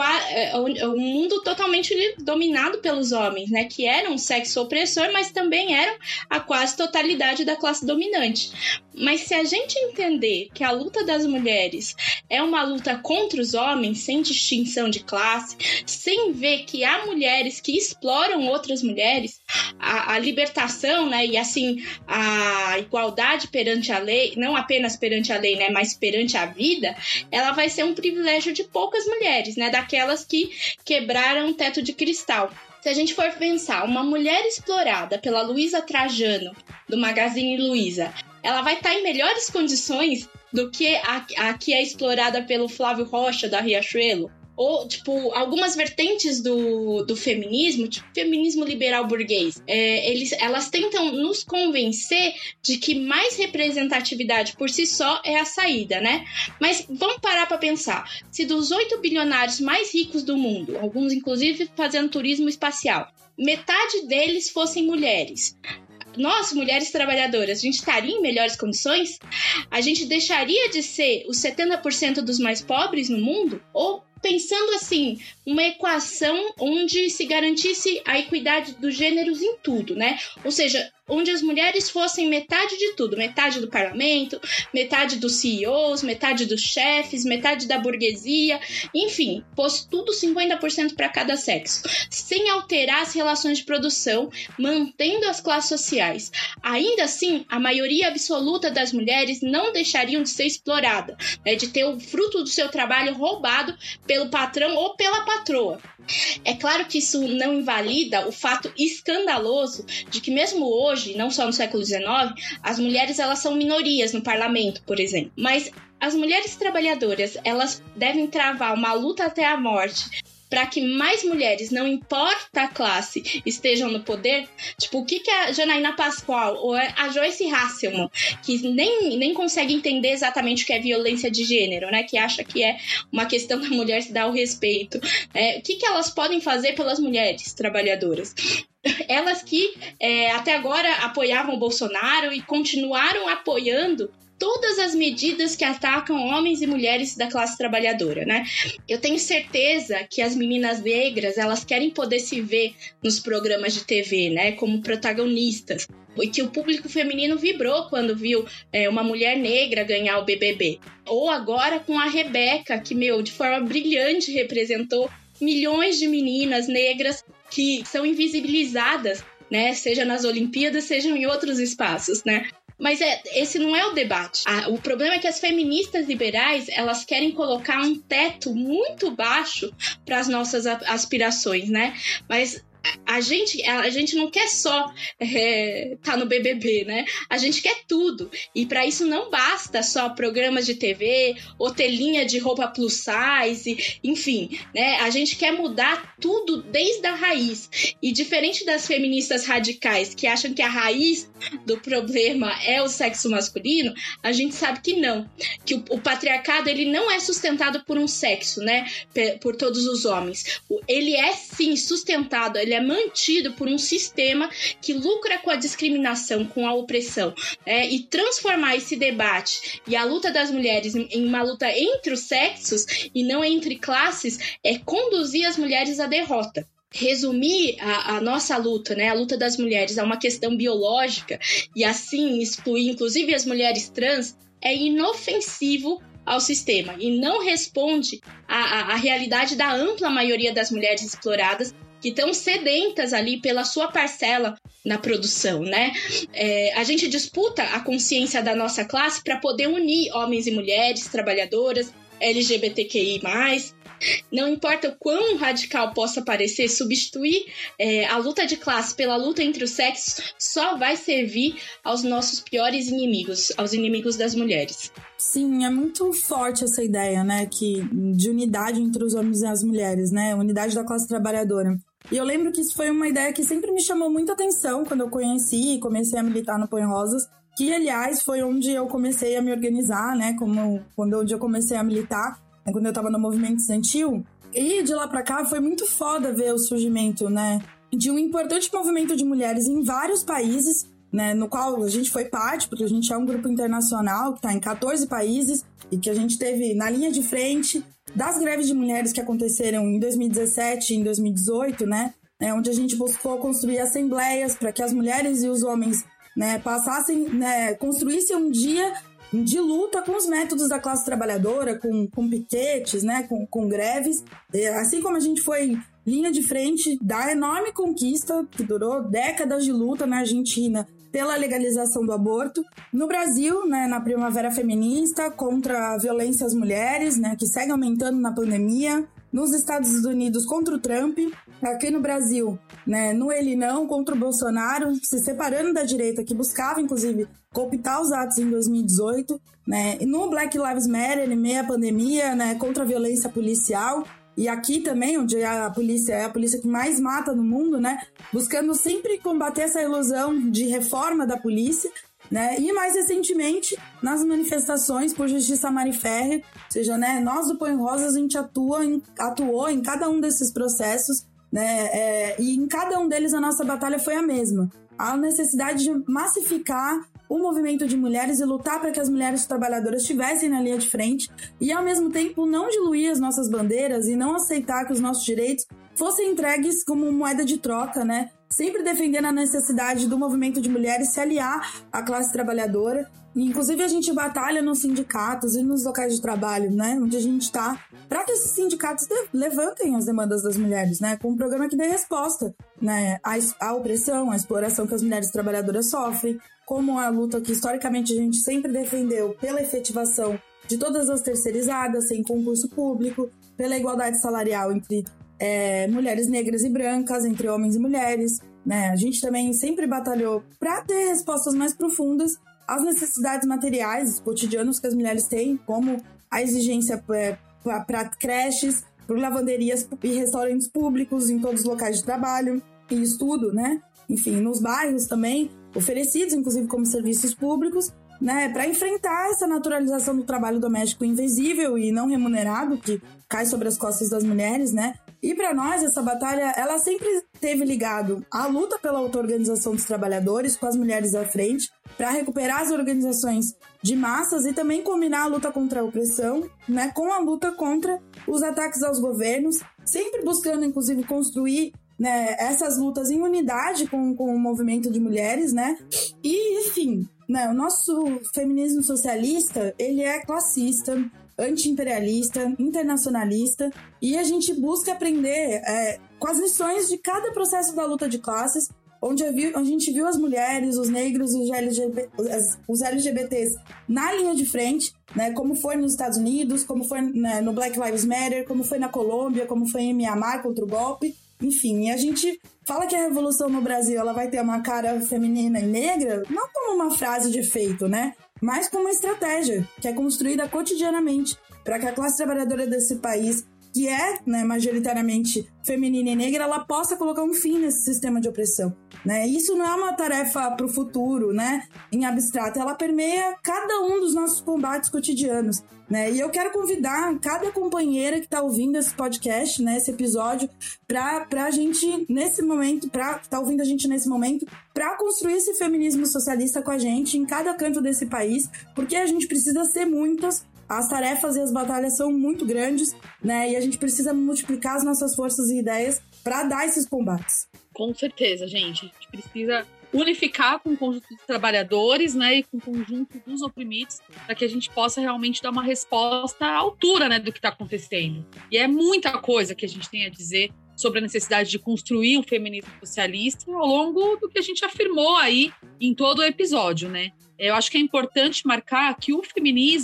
um mundo totalmente dominado pelos homens, né, que eram um sexo opressor, mas também eram a quase totalidade da classe dominante. Mas se a gente entender que a luta das mulheres é uma luta contra os homens, sem distinção de classe, sem ver que há mulheres que exploram outras mulheres, a libertação, né, e assim a igualdade perante a lei, não apenas perante a lei, né, mas perante a vida, ela vai ser um privilégio de poucas mulheres, né, daquelas que quebraram o teto de cristal. Se a gente for pensar, uma mulher explorada pela Luísa Trajano, do Magazine Luiza, ela vai estar em melhores condições do que a que é explorada pelo Flávio Rocha, da Riachuelo. Ou, tipo, algumas vertentes do feminismo, tipo, feminismo liberal burguês, elas tentam nos convencer de que mais representatividade por si só é a saída, né? Mas vamos parar para pensar. Se dos 8 bilionários mais ricos do mundo, alguns inclusive fazendo turismo espacial, metade deles fossem mulheres, nós, mulheres trabalhadoras, a gente estaria em melhores condições? A gente deixaria de ser os 70% dos mais pobres no mundo? Ou, pensando assim, uma equação onde se garantisse a equidade dos gêneros em tudo, né? Ou seja, onde as mulheres fossem metade de tudo, metade do parlamento, metade dos CEOs, metade dos chefes, metade da burguesia, enfim, fosse tudo 50% para cada sexo, sem alterar as relações de produção, mantendo as classes sociais. Ainda assim, a maioria absoluta das mulheres não deixariam de ser explorada, né, de ter o fruto do seu trabalho roubado pelo patrão ou pela patroa. É claro que isso não invalida o fato escandaloso de que mesmo hoje, não só no século XIX, as mulheres elas são minorias no parlamento, por exemplo. Mas as mulheres trabalhadoras, elas devem travar uma luta até a morte para que mais mulheres, não importa a classe, estejam no poder. Tipo, o que a Janaína Pascoal ou a Joyce Hasselman, que nem consegue entender exatamente o que é violência de gênero, né? Que acha que é uma questão da mulher se dar o respeito. O que elas podem fazer pelas mulheres trabalhadoras? Elas que até agora apoiavam o Bolsonaro e continuaram apoiando todas as medidas que atacam homens e mulheres da classe trabalhadora, né? Eu tenho certeza que as meninas negras, elas querem poder se ver nos programas de TV, né? Como protagonistas. E que o público feminino vibrou quando viu uma mulher negra ganhar o BBB. Ou agora com a Rebeca, que, de forma brilhante representou milhões de meninas negras que são invisibilizadas, né? Seja nas Olimpíadas, seja em outros espaços, né? Mas esse não é o debate. O problema é que as feministas liberais, elas querem colocar um teto muito baixo para as nossas aspirações, né? Mas a gente não quer só tá no BBB, né? A gente quer tudo. E para isso não basta só programas de TV ou ter linha de roupa plus size, enfim, né? A gente quer mudar tudo desde a raiz. E diferente das feministas radicais que acham que a raiz do problema é o sexo masculino, a gente sabe que não. Que o patriarcado, ele não é sustentado por um sexo, né? Por todos os homens. Ele é, sim, sustentado, ele é mantido por um sistema que lucra com a discriminação, com a opressão, e transformar esse debate e a luta das mulheres em uma luta entre os sexos e não entre classes é conduzir as mulheres à derrota. Resumir a nossa luta, né, a luta das mulheres, a uma questão biológica e assim excluir inclusive as mulheres trans é inofensivo ao sistema e não responde à realidade da ampla maioria das mulheres exploradas que estão sedentas ali pela sua parcela na produção, né? A gente disputa a consciência da nossa classe para poder unir homens e mulheres, trabalhadoras, LGBTQI+, não importa o quão radical possa parecer, substituir a luta de classe pela luta entre os sexos só vai servir aos nossos piores inimigos, aos inimigos das mulheres. Sim, é muito forte essa ideia, né, de unidade entre os homens e as mulheres, né, unidade da classe trabalhadora. E eu lembro que isso foi uma ideia que sempre me chamou muita atenção quando eu conheci e comecei a militar no Põe Rosas, que, aliás, foi onde eu comecei a me organizar, né, onde eu comecei a militar, quando eu estava no movimento estudantil. E de lá para cá foi muito foda ver o surgimento, né, de um importante movimento de mulheres em vários países, né, no qual a gente foi parte, porque a gente é um grupo internacional que está em 14 países e que a gente teve na linha de frente das greves de mulheres que aconteceram em 2017 e em 2018, né, onde a gente buscou construir assembleias para que as mulheres e os homens, né, passassem, né, construíssem um dia de luta com os métodos da classe trabalhadora, com piquetes, né, com greves, assim como a gente foi linha de frente da enorme conquista que durou décadas de luta na Argentina pela legalização do aborto. No Brasil, né, na Primavera Feminista, contra a violência às mulheres, né, que segue aumentando na pandemia. Nos Estados Unidos, contra o Trump. Aqui no Brasil, né, no Ele Não, contra o Bolsonaro, se separando da direita, que buscava, inclusive, cooptar os atos em 2018. Né, e no Black Lives Matter, em meio à pandemia, né, contra a violência policial. E aqui também, onde a polícia é a polícia que mais mata no mundo, né? Buscando sempre combater essa ilusão de reforma da polícia, né? E mais recentemente, nas manifestações por Justiça Mari Ferrer, ou seja, né, nós do Põe Rosas, a gente atuou em cada um desses processos, né? E em cada um deles a nossa batalha foi a mesma. A necessidade de massificar o movimento de mulheres e lutar para que as mulheres trabalhadoras estivessem na linha de frente e, ao mesmo tempo, não diluir as nossas bandeiras e não aceitar que os nossos direitos fossem entregues como moeda de troca, né? Sempre defendendo a necessidade do movimento de mulheres se aliar à classe trabalhadora. E, inclusive, a gente batalha nos sindicatos e nos locais de trabalho, né? Onde a gente está, para que esses sindicatos levantem as demandas das mulheres, né? Com um programa que dê resposta, né, à opressão, à exploração que as mulheres trabalhadoras sofrem, como a luta que historicamente a gente sempre defendeu pela efetivação de todas as terceirizadas, sem concurso público, pela igualdade salarial entre mulheres negras e brancas, entre homens e mulheres, né? A gente também sempre batalhou para ter respostas mais profundas às necessidades materiais, cotidianos que as mulheres têm, como a exigência para creches, por lavanderias e restaurantes públicos em todos os locais de trabalho e estudo, né? Enfim, nos bairros também, oferecidos inclusive como serviços públicos, né, para enfrentar essa naturalização do trabalho doméstico invisível e não remunerado que cai sobre as costas das mulheres, né? E para nós essa batalha, ela sempre esteve ligado à luta pela auto-organização dos trabalhadores, com as mulheres à frente, para recuperar as organizações de massas e também combinar a luta contra a opressão, né, com a luta contra os ataques aos governos, sempre buscando inclusive construir, né, essas lutas em unidade com o movimento de mulheres, né? E, enfim, né, o nosso feminismo socialista, ele é classista, anti-imperialista, internacionalista, e a gente busca aprender com as lições de cada processo da luta de classes, onde a gente viu as mulheres, os negros e os LGBTs na linha de frente, né, como foi nos Estados Unidos, como foi, né, no Black Lives Matter, como foi na Colômbia, como foi em Mianmar contra o golpe. Enfim, e a gente fala que a revolução no Brasil ela vai ter uma cara feminina e negra, não como uma frase de efeito, né? Mas como uma estratégia que é construída cotidianamente para que a classe trabalhadora desse país, que é, né, majoritariamente feminina e negra, ela possa colocar um fim nesse sistema de opressão, né? Isso não é uma tarefa para o futuro, né, em abstrato, ela permeia cada um dos nossos combates cotidianos, né? E eu quero convidar cada companheira que está ouvindo esse podcast, né, esse episódio, para a gente, nesse momento, para tá ouvindo a gente nesse momento, para construir esse feminismo socialista com a gente em cada canto desse país, porque a gente precisa ser muitas. As tarefas e as batalhas são muito grandes, né? E a gente precisa multiplicar as nossas forças e ideias para dar esses combates. Com certeza, gente. A gente precisa unificar com o conjunto dos trabalhadores, né? E com o conjunto dos oprimidos, para que a gente possa realmente dar uma resposta à altura, né, do que está acontecendo. E é muita coisa que a gente tem a dizer sobre a necessidade de construir um feminismo socialista ao longo do que a gente afirmou aí em todo o episódio, né? Eu acho que é importante marcar que o feminismo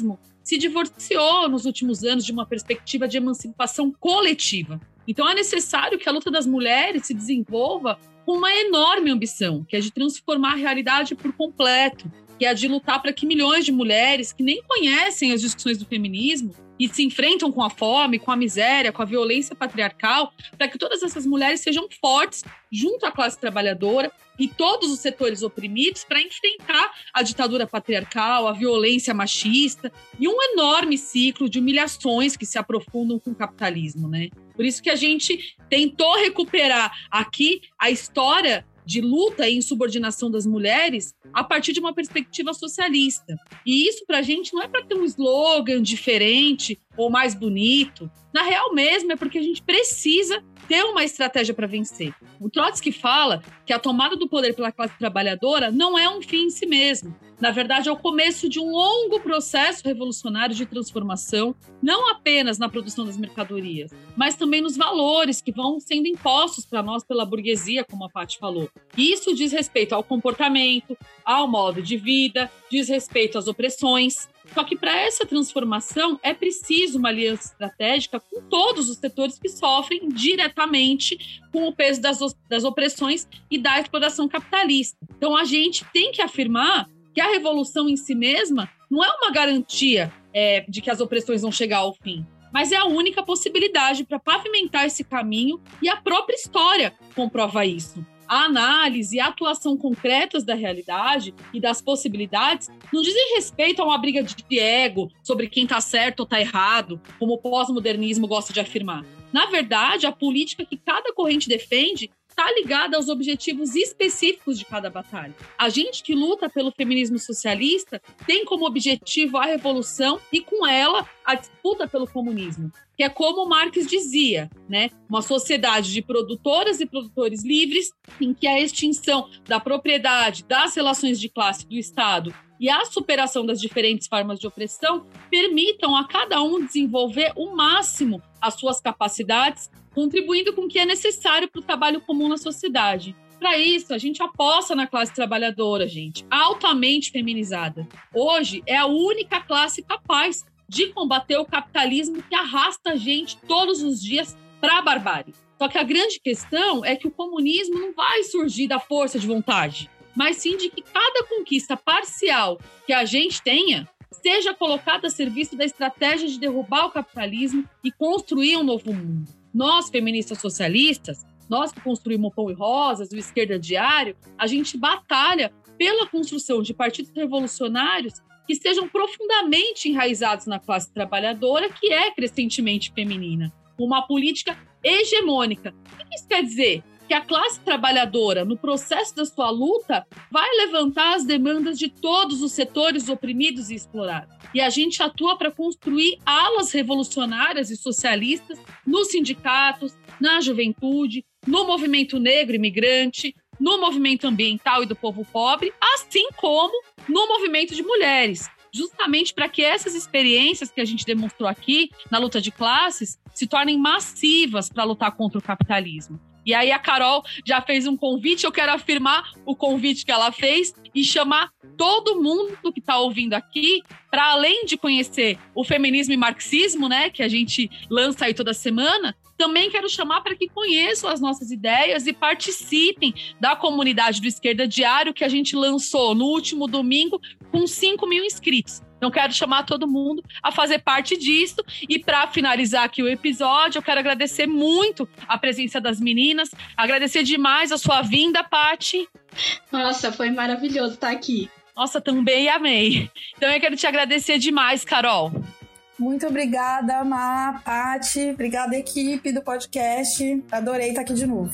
se divorciou nos últimos anos de uma perspectiva de emancipação coletiva. Então é necessário que a luta das mulheres se desenvolva com uma enorme ambição, que é de transformar a realidade por completo, que é de lutar para que milhões de mulheres que nem conhecem as discussões do feminismo e se enfrentam com a fome, com a miséria, com a violência patriarcal, para que todas essas mulheres sejam fortes junto à classe trabalhadora e todos os setores oprimidos para enfrentar a ditadura patriarcal, a violência machista e um enorme ciclo de humilhações que se aprofundam com o capitalismo, né? Por isso que a gente tentou recuperar aqui a história de luta e insubordinação das mulheres a partir de uma perspectiva socialista. E isso pra gente não é para ter um slogan diferente ou mais bonito. Na real mesmo é porque a gente precisa ter uma estratégia para vencer. O Trotsky fala que a tomada do poder pela classe trabalhadora não é um fim em si mesmo. Na verdade, é o começo de um longo processo revolucionário de transformação, não apenas na produção das mercadorias, mas também nos valores que vão sendo impostos para nós pela burguesia, como a Paty falou. E isso diz respeito ao comportamento, ao modo de vida, diz respeito às opressões. Só que para essa transformação é preciso uma aliança estratégica com todos os setores que sofrem diretamente com o peso das opressões e da exploração capitalista. Então a gente tem que afirmar que a revolução em si mesma não é uma garantia de que as opressões vão chegar ao fim, mas é a única possibilidade para pavimentar esse caminho e a própria história comprova isso. A análise e a atuação concretas da realidade e das possibilidades não dizem respeito a uma briga de ego sobre quem está certo ou está errado, como o pós-modernismo gosta de afirmar. Na verdade, a política que cada corrente defende está ligada aos objetivos específicos de cada batalha. A gente que luta pelo feminismo socialista tem como objetivo a revolução e, com ela, a disputa pelo comunismo, que é como Marx dizia, né? Uma sociedade de produtoras e produtores livres, em que a extinção da propriedade, das relações de classe do Estado e a superação das diferentes formas de opressão permitam a cada um desenvolver o máximo as suas capacidades, contribuindo com o que é necessário para o trabalho comum na sociedade. Para isso, a gente aposta na classe trabalhadora, gente, altamente feminizada. Hoje é a única classe capaz de combater o capitalismo que arrasta a gente todos os dias para a barbárie. Só que a grande questão é que o comunismo não vai surgir da força de vontade, mas sim de que cada conquista parcial que a gente tenha seja colocada a serviço da estratégia de derrubar o capitalismo e construir um novo mundo. Nós, feministas socialistas, nós que construímos o Pão e Rosas, o Esquerda Diário, a gente batalha pela construção de partidos revolucionários que estejam profundamente enraizados na classe trabalhadora, que é crescentemente feminina. Uma política hegemônica. O que isso quer dizer? Que a classe trabalhadora, no processo da sua luta, vai levantar as demandas de todos os setores oprimidos e explorados. E a gente atua para construir alas revolucionárias e socialistas nos sindicatos, na juventude, no movimento negro imigrante, no movimento ambiental e do povo pobre, assim como no movimento de mulheres. Justamente para que essas experiências que a gente demonstrou aqui na luta de classes se tornem massivas para lutar contra o capitalismo. E aí a Carol já fez um convite, eu quero afirmar o convite que ela fez e chamar todo mundo que está ouvindo aqui para, além de conhecer o feminismo e marxismo, né, que a gente lança aí toda semana, também quero chamar para que conheçam as nossas ideias e participem da comunidade do Esquerda Diário que a gente lançou no último domingo com 5.000 inscritos. Então, quero chamar todo mundo a fazer parte disso. E para finalizar aqui o episódio, eu quero agradecer muito a presença das meninas, agradecer demais a sua vinda, Paty. Nossa, foi maravilhoso estar aqui. Nossa, também amei. Então, eu quero te agradecer demais, Carol. Muito obrigada, Má, Paty. Obrigada, equipe do podcast. Adorei estar aqui de novo.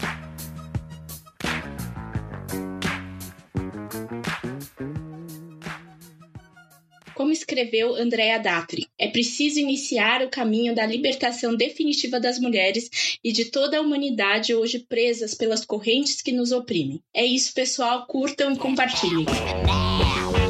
Como escreveu Andrea Datri, é preciso iniciar o caminho da libertação definitiva das mulheres e de toda a humanidade hoje presas pelas correntes que nos oprimem. É isso, pessoal. Curtam e compartilhem.